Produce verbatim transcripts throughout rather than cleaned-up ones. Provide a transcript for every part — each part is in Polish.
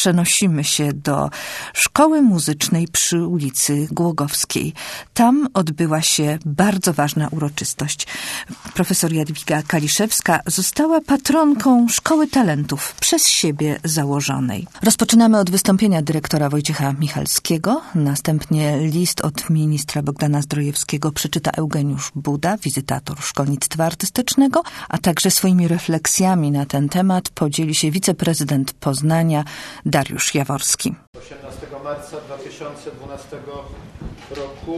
przenosimy się do Szkoły Muzycznej przy ulicy Głogowskiej. Tam odbyła się bardzo ważna uroczystość. Profesor Jadwiga Kaliszewska została patronką Szkoły Talentów przez siebie założonej. Rozpoczynamy od wystąpienia dyrektora Wojciecha Michalskiego. Następnie list od ministra Bogdana Zdrojewskiego przeczyta Eugeniusz Buda, wizytator szkolnictwa artystycznego, a także swoimi refleksjami na ten temat podzieli się wiceprezydent Poznania Dariusz Jaworski. osiemnastego marca dwa tysiące dwunastego roku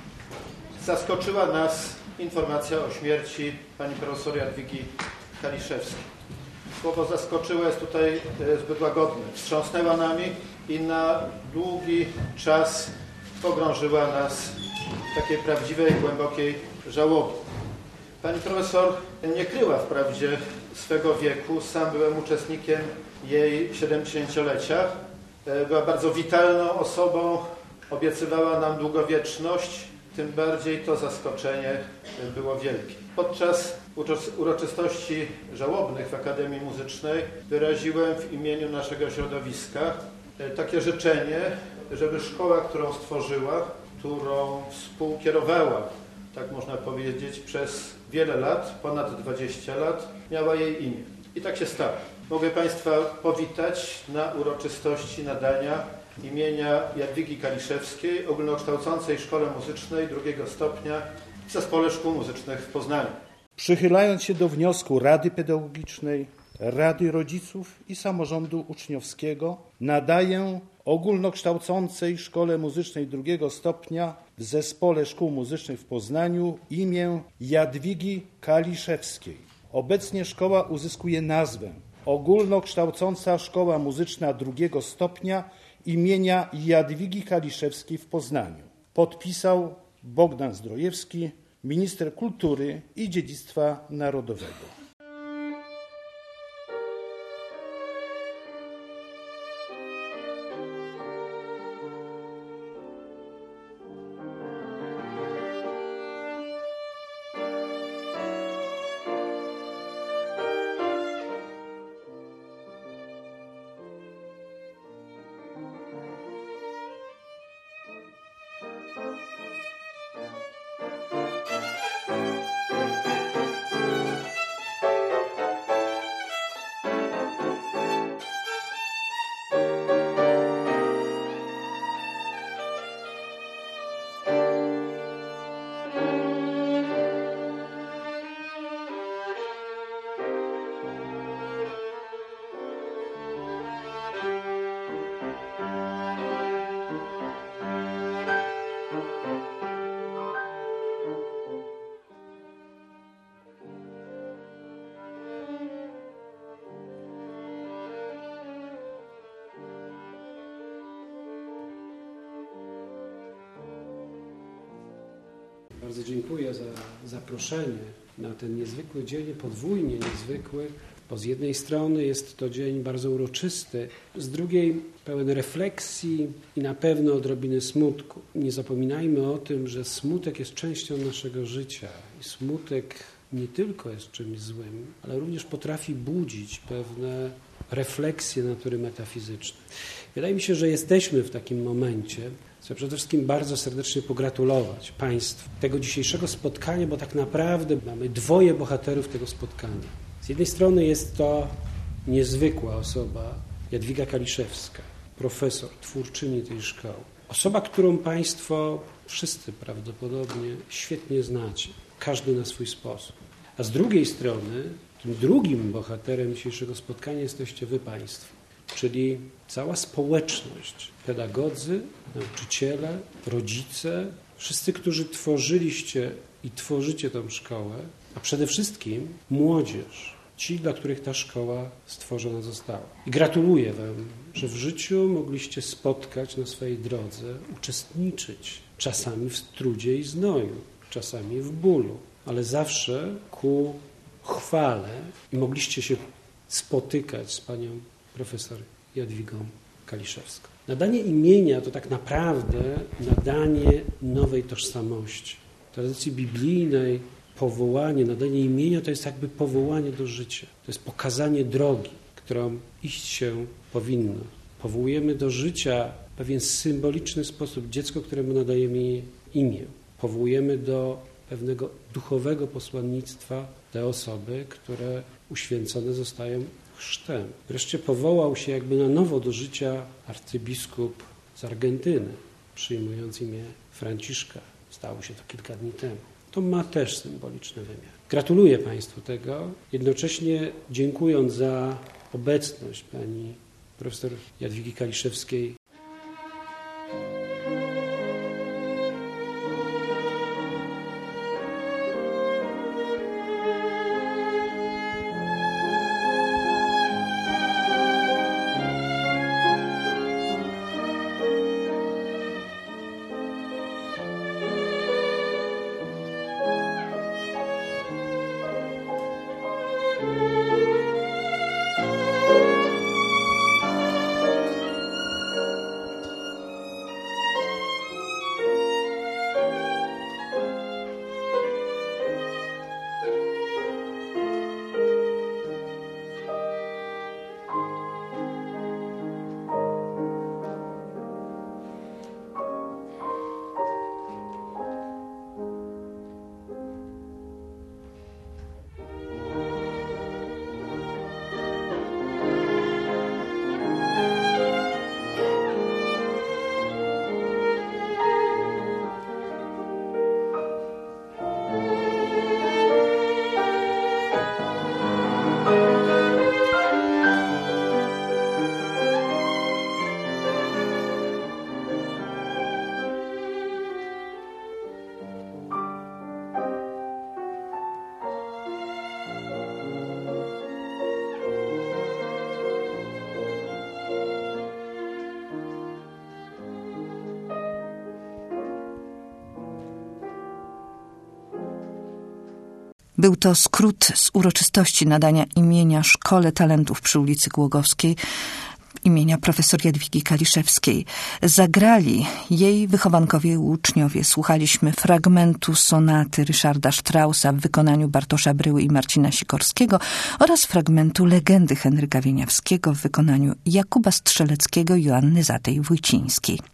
zaskoczyła nas informacja o śmierci pani profesor Jadwigi Kaliszewskiej. Słowo zaskoczyła jest tutaj zbyt łagodne. Wstrząsnęła nami i na długi czas pogrążyła nas w takiej prawdziwej, głębokiej żałobie. Pani profesor nie kryła wprawdzie swego wieku. Sam byłem uczestnikiem jej siedemdziesięciolecia. Była bardzo witalną osobą, obiecywała nam długowieczność, tym bardziej to zaskoczenie było wielkie. Podczas uroczystości żałobnych w Akademii Muzycznej wyraziłem w imieniu naszego środowiska takie życzenie, żeby szkoła, którą stworzyła, którą współkierowała, tak można powiedzieć, przez wiele lat, ponad dwadzieścia lat, miała jej imię. I tak się stało. Mogę Państwa powitać na uroczystości nadania imienia Jadwigi Kaliszewskiej ogólnokształcącej Szkole Muzycznej drugiego stopnia w Zespole Szkół Muzycznych w Poznaniu. Przychylając się do wniosku Rady Pedagogicznej, Rady Rodziców i Samorządu Uczniowskiego, nadaję ogólnokształcącej Szkole Muzycznej drugiego stopnia w Zespole Szkół Muzycznych w Poznaniu imię Jadwigi Kaliszewskiej. Obecnie szkoła uzyskuje nazwę Ogólnokształcąca Szkoła Muzyczna drugiego stopnia imienia Jadwigi Kaliszewskiej w Poznaniu. Podpisał Bogdan Zdrojewski, minister kultury i dziedzictwa narodowego. Bardzo dziękuję za zaproszenie na ten niezwykły dzień, podwójnie niezwykły, bo z jednej strony jest to dzień bardzo uroczysty, z drugiej pełen refleksji i na pewno odrobiny smutku. Nie zapominajmy o tym, że smutek jest częścią naszego życia i smutek nie tylko jest czymś złym, ale również potrafi budzić pewne refleksje natury metafizycznej. Wydaje mi się, że jesteśmy w takim momencie. Chcę przede wszystkim bardzo serdecznie pogratulować Państwu tego dzisiejszego spotkania, bo tak naprawdę mamy dwoje bohaterów tego spotkania. Z jednej strony jest to niezwykła osoba, Jadwiga Kaliszewska, profesor, twórczyni tej szkoły. Osoba, którą Państwo wszyscy prawdopodobnie świetnie znacie, każdy na swój sposób. A z drugiej strony, tym drugim bohaterem dzisiejszego spotkania jesteście Wy Państwo, czyli cała społeczność, pedagodzy, nauczyciele, rodzice, wszyscy, którzy tworzyliście i tworzycie tę szkołę, a przede wszystkim młodzież, ci, dla których ta szkoła stworzona została. I gratuluję Wam, że w życiu mogliście spotkać na swojej drodze, uczestniczyć, czasami w trudzie i znoju, czasami w bólu, ale zawsze ku chwale i mogliście się spotykać z panią profesor Jadwigą Kaliszewską. Nadanie imienia to tak naprawdę nadanie nowej tożsamości. W tradycji biblijnej powołanie, nadanie imienia to jest jakby powołanie do życia. To jest pokazanie drogi, którą iść się powinno. Powołujemy do życia w pewien symboliczny sposób dziecko, któremu nadajemy imię. Powołujemy do pewnego duchowego posłannictwa te osoby, które uświęcone zostają chrztem. Wreszcie powołał się jakby na nowo do życia arcybiskup z Argentyny, przyjmując imię Franciszka. Stało się to kilka dni temu. To ma też symboliczny wymiar. Gratuluję Państwu tego, jednocześnie dziękując za obecność pani profesor Jadwigi Kaliszewskiej. Był to skrót z uroczystości nadania imienia Szkole Talentów przy ulicy Głogowskiej, imienia profesor Jadwigi Kaliszewskiej. Zagrali jej wychowankowie i uczniowie. Słuchaliśmy fragmentu sonaty Ryszarda Straussa w wykonaniu Bartosza Bryły i Marcina Sikorskiego oraz fragmentu legendy Henryka Wieniawskiego w wykonaniu Jakuba Strzeleckiego i Joanny Zatej-Wójcińskiej.